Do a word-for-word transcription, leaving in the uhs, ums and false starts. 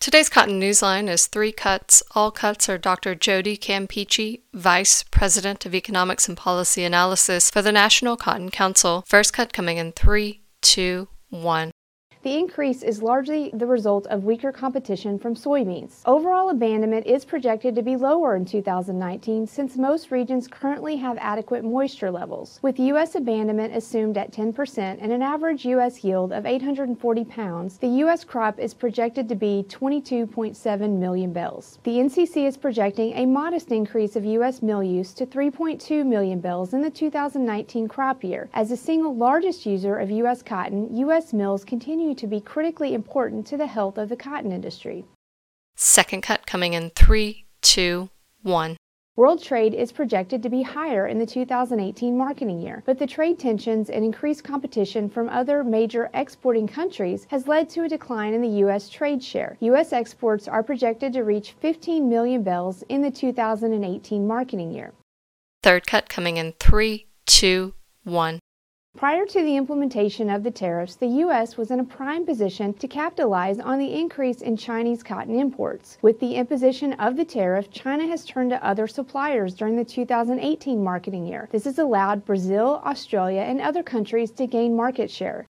Today's Cotton Newsline is three cuts. All cuts are Doctor Jody Campeachy, Vice President of Economics and Policy Analysis for the National Cotton Council. First cut coming in three, two, one. The increase is largely the result of weaker competition from soybeans. Overall abandonment is projected to be lower in two thousand nineteen since most regions currently have adequate moisture levels. With U S abandonment assumed at ten percent and an average U S yield of eight hundred forty pounds, the U S crop is projected to be twenty-two point seven million bales. The N C C is projecting a modest increase of U S mill use to three point two million bales in the two thousand nineteen crop year. As the single largest user of U S cotton, U S mills continue to be critically important to the health of the cotton industry. Second cut coming in three, two, one. World trade is projected to be higher in the two thousand eighteen marketing year, but the trade tensions and increased competition from other major exporting countries has led to a decline in the U S trade share. U S exports are projected to reach fifteen million bales in the two thousand eighteen marketing year. Third cut coming in three, two, one. Prior to the implementation of the tariffs, the U S was in a prime position to capitalize on the increase in Chinese cotton imports. With the imposition of the tariff, China has turned to other suppliers during the two thousand eighteen marketing year. This has allowed Brazil, Australia, and other countries to gain market share.